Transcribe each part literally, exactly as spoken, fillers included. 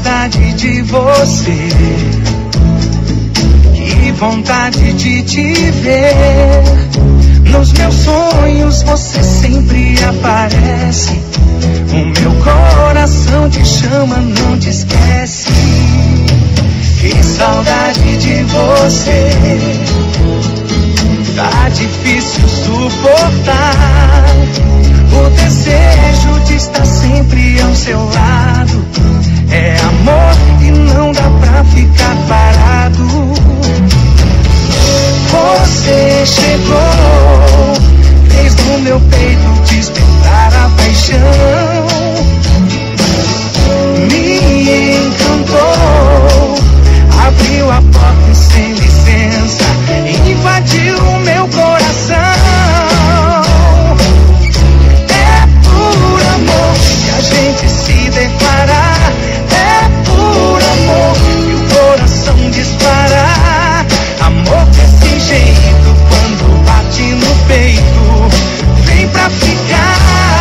saudade de você, que vontade de te ver. Nos meus sonhos você sempre aparece, o meu coração te chama, não te esquece. Que saudade de você, tá difícil suportar o desejo de estar sempre ao seu lado. É amor e não dá pra ficar parado. Você chegou, fez no meu peito despertar a paixão, me encantou, abriu a porta e sem licença invadiu o meu coração. É por amor que a gente se declara, é por amor que o coração dispara. Amor desse jeito, quando bate no peito, vem pra ficar.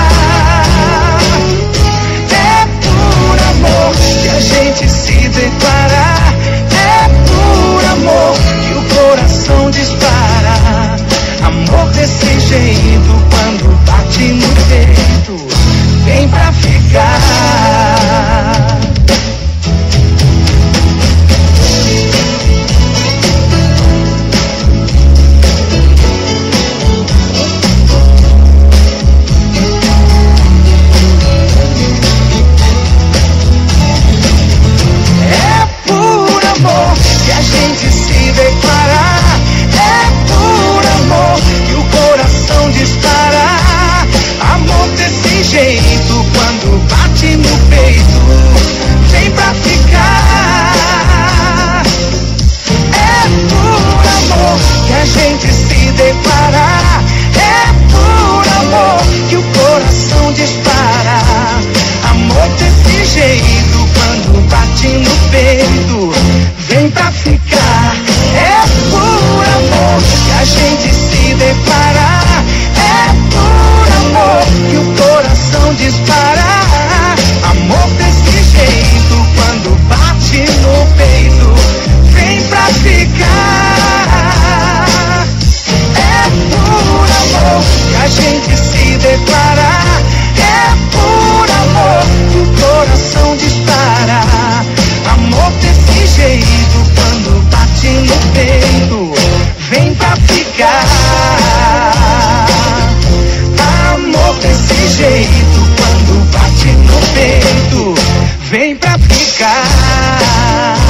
É por amor que a gente se declara, é por amor que o coração dispara. Amor desse jeito, quando bate no peito, vem pra ficar. Quando bate no peito, vem pra ficar. É por amor que a gente se depara, é por amor que o coração dispara. Amor desse jeito, quando bate no peito, vem pra ficar. É por amor que a gente se depara, é por amor que o coração dispara. Amor desse jeito, quando bate no peito, vem pra ficar. É por amor que a gente se declara, é por amor que o coração dispara. Amor desse jeito, quando bate no peito, vem pra ficar. Amor desse jeito, quando bate no peito, vem pra ficar.